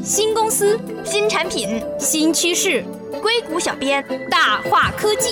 新公司、新产品、新趋势，硅谷小编大话科技。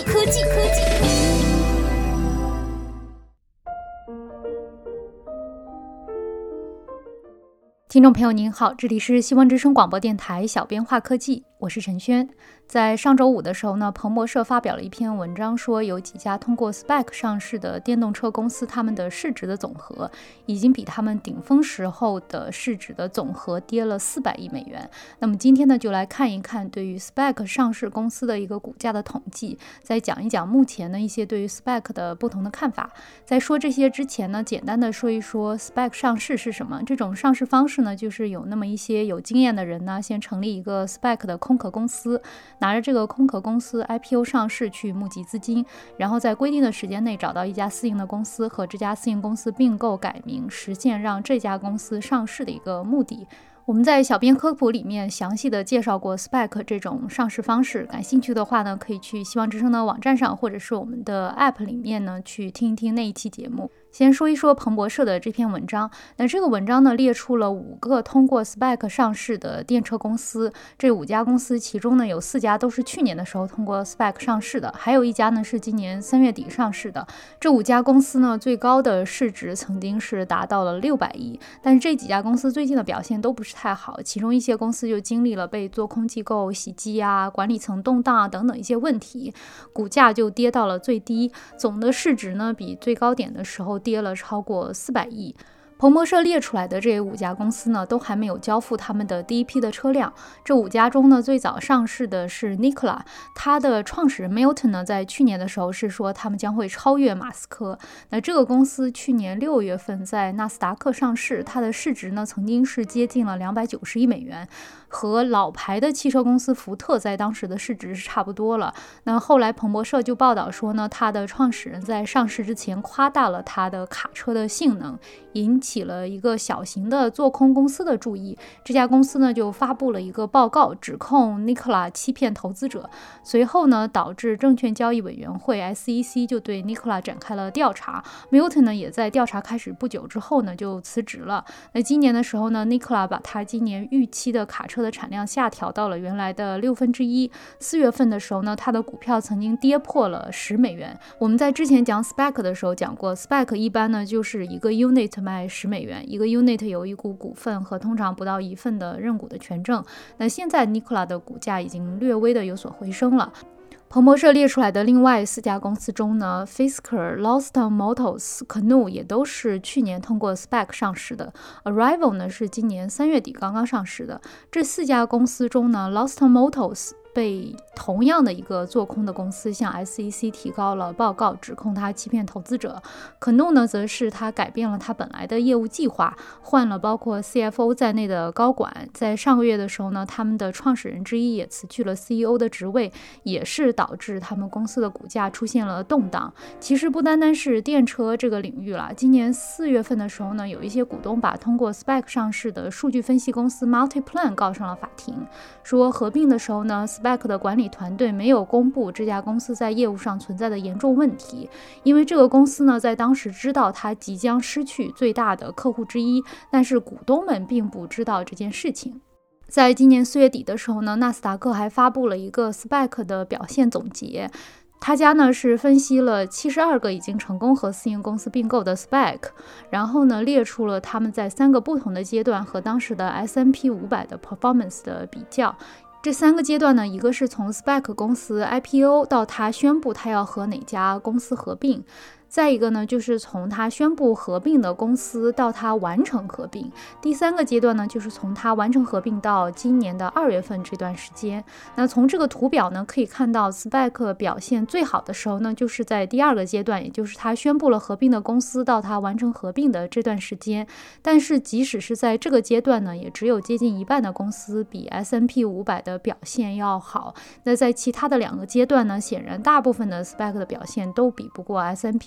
听众朋友您好，这里是希望之声广播电台小编话科技，我是陈轩。在上周五的时候呢，彭博社发表了一篇文章，说有几家通过 SPAC 上市的电动车公司，他们的市值的总和已经比他们顶峰时候的市值的总和跌了400亿美元。那么今天呢，就来看一看对于 SPAC 上市公司的一个股价的统计，再讲一讲目前的一些对于 SPAC 的不同的看法。在说这些之前呢，简单的说一说 SPAC 上市是什么。这种上市方式呢，就是有那么一些有经验的人呢，先成立一个 SPAC 的空壳公司，拿着这个空壳公司 IPO 上市去募集资金，然后在规定的时间内找到一家私营的公司，和这家私营公司并购改名，实现让这家公司上市的一个目的。我们在小编科普里面详细的介绍过 SPAC 这种上市方式，感兴趣的话呢，可以去希望之声的网站上，或者是我们的 App 里面呢，去听一听那一期节目。先说一说彭博社的这篇文章。那这个文章呢，列出了5个通过 SPAC 上市的电车公司。这5家公司其中呢，有4家都是去年的时候通过 SPAC 上市的，还有1家呢是今年3月底上市的。这5家公司呢，最高的市值曾经是达到了600亿，但是这几家公司最近的表现都不是太好，其中一些公司就经历了被做空机构袭击啊、管理层动荡啊等等一些问题，股价就跌到了最低，总的市值呢比最高点的时候跌了超过400亿。彭博社列出来的这5家公司呢，都还没有交付他们的第一批的车辆。这5家中呢，最早上市的是 Nikola， 他的创始人 Milton 呢，在去年的时候是说他们将会超越马斯克。那这个公司去年6月份在纳斯达克上市，它的市值呢曾经是接近了290亿美元，和老牌的汽车公司福特在当时的市值是差不多了。那后来彭博社就报道说呢，他的创始人在上市之前夸大了他的卡车的性能，引起了一个小型的做空公司的注意。这家公司呢就发布了一个报告，指控 Nikola 欺骗投资者。随后呢，导致证券交易委员会 SEC 就对 Nikola 展开了调查。Milton 呢也在调查开始不久之后呢就辞职了。那今年的时候呢， Nikola 把他今年预期的卡车的产量下调到了原来的1/6。4月份的时候呢，他的股票曾经跌破了10美元。我们在之前讲 SPAC 的时候讲过， SPAC 一般呢就是一个 unit 卖10美元，一个 unit 有1股股份和通常不到1份的认股的权证。那现在 Nikola 的股价已经略微的有所回升了。彭博社列出来的另外4家公司中呢， Fisker、Lawson Motors、Canoo 也都是去年通过 SPAC 上市的。 Arrival 呢是今年3月底刚刚上市的。这4家公司中呢， Lawson Motors被同样的一个做空的公司向 SEC 提高了报告，指控他欺骗投资者。Canoo 呢，则是他改变了他本来的业务计划，换了包括 CFO 在内的高管。在上个月的时候呢，他们的创始人之一也辞去了 CEO 的职位，也是导致他们公司的股价出现了动荡。其实不单单是电车这个领域了，今年4月份的时候呢，有一些股东把通过 SPAC 上市的数据分析公司 Multiplan 告上了法庭，说合并的时候呢，SPAC 的管理团队没有公布这家公司在业务上存在的严重问题，因为这个公司呢在当时知道它即将失去最大的客户之一，但是股东们并不知道这件事情。在今年4月底的时候呢，纳斯达克还发布了一个 SPAC 的表现总结。他家呢是分析了72个已经成功和私营公司并购的 SPAC， 然后呢列出了他们在3个不同的阶段和当时的 S&P 500的 performance 的比较。这3个阶段呢，一个是从 SPAC 公司 IPO 到他宣布他要和哪家公司合并，再一个呢，就是从他宣布合并的公司到他完成合并。第3个阶段呢，就是从他完成合并到今年的2月份这段时间。那从这个图表呢，可以看到 SPAC 表现最好的时候呢，就是在第2个阶段，也就是他宣布了合并的公司到他完成合并的这段时间。但是即使是在这个阶段呢，也只有接近一半的公司比 S&P 500的表现要好。那在其他的2个阶段呢，显然大部分的 SPAC 的表现都比不过 S&P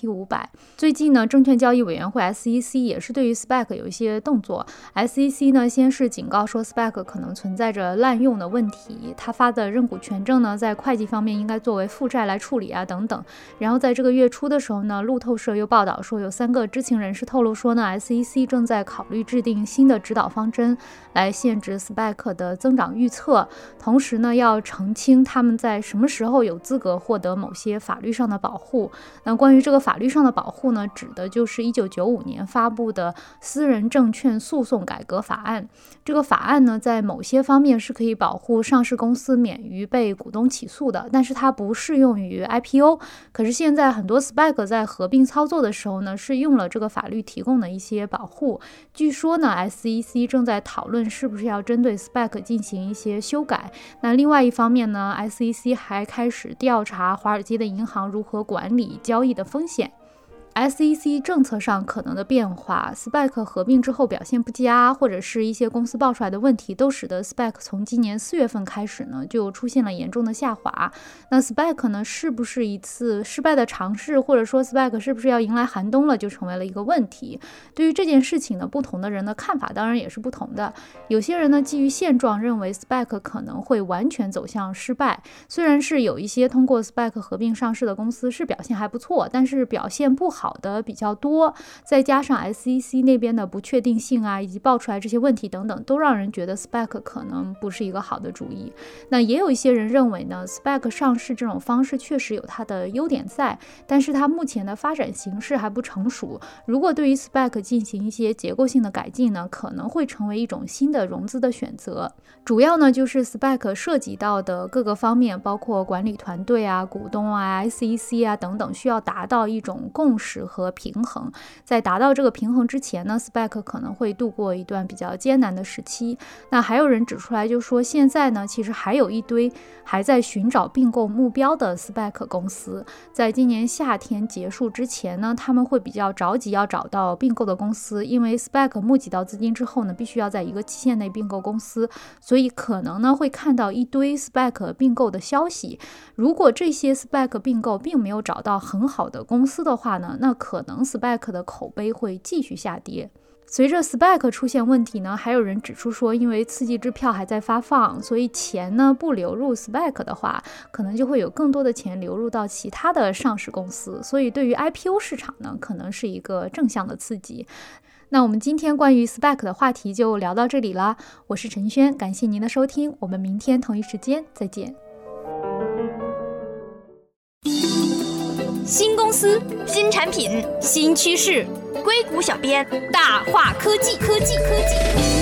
500。最近呢，证券交易委员会 SEC 也是对于 SPAC 有一些动作。SEC 呢，先是警告说 SPAC 可能存在着滥用的问题，他发的认股权证呢，在会计方面应该作为负债来处理啊等等。然后在这个月初的时候呢，路透社又报道说，有3个知情人士透露说呢 SEC 正在考虑制定新的指导方针来限制 SPAC 的增长预测，同时呢要澄清他们在什么时候有资格获得某些法律上的保护。那关于这个法律上的保护呢，指的就是1995年发布的私人证券诉讼改革法案。这个法案呢，在某些方面是可以保护上市公司免于被股东起诉的，但是它不适用于 IPO。可是现在很多 SPAC 在合并操作的时候呢，是用了这个法律提供的一些保护。据说呢 SEC 正在讨论是不是要针对 SPAC 进行一些修改。那另外一方面呢， SEC 还开始调查华尔街的银行如何管理交易的风险。SEC 政策上可能的变化， SPAC 合并之后表现不佳，或者是一些公司爆出来的问题，都使得 SPAC 从今年4月份开始呢，就出现了严重的下滑。那 SPAC 呢，是不是一次失败的尝试，或者说 SPAC 是不是要迎来寒冬了，就成为了一个问题。对于这件事情呢，不同的人的看法当然也是不同的。有些人呢，基于现状认为 SPAC 可能会完全走向失败，虽然是有一些通过 SPAC 合并上市的公司是表现还不错，但是表现不好的比较多，再加上 SEC 那边的不确定性啊，以及爆出来这些问题等等，都让人觉得 SPAC 可能不是一个好的主意。那也有一些人认为呢， SPAC 上市这种方式确实有它的优点在，但是它目前的发展形势还不成熟。如果对于 SPAC 进行一些结构性的改进呢，可能会成为一种新的融资的选择。主要呢就是 SPAC 涉及到的各个方面，包括管理团队啊、股东啊、SEC 啊等等，需要达到一种共识和平衡。在达到这个平衡之前呢， SPAC 可能会度过一段比较艰难的时期。那还有人指出来就说，现在呢其实还有一堆还在寻找并购目标的 SPAC 公司，在今年夏天结束之前呢，他们会比较着急要找到并购的公司，因为 SPAC 募集到资金之后呢，必须要在一个期限内并购公司，所以可能呢会看到一堆 SPAC 并购的消息。如果这些 SPAC 并购并没有找到很好的公司的话呢，那可能 SPAC 的口碑会继续下跌。随着 SPAC 出现问题呢，还有人指出说，因为刺激支票还在发放，所以钱呢不流入 SPAC 的话，可能就会有更多的钱流入到其他的上市公司，所以对于 IPO 市场呢，可能是一个正向的刺激。那我们今天关于 SPAC 的话题就聊到这里啦，我是陈轩，感谢您的收听，我们明天同一时间再见。 新公司、新产品、新趋势，硅谷小编大话科技。